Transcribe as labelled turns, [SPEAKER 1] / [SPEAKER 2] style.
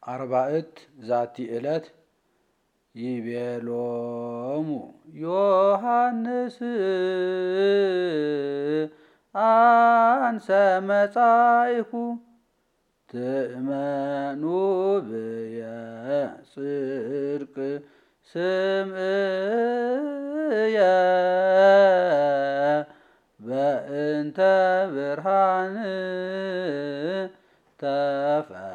[SPEAKER 1] አርባዕት ዛቲ ዕለት ይቤሎሙ ዮሐንስ አንሰ መጻእኩ ትእመኑ ብየ ጽድቅ ስምዕየ በእንተ ብርሃን ተፈ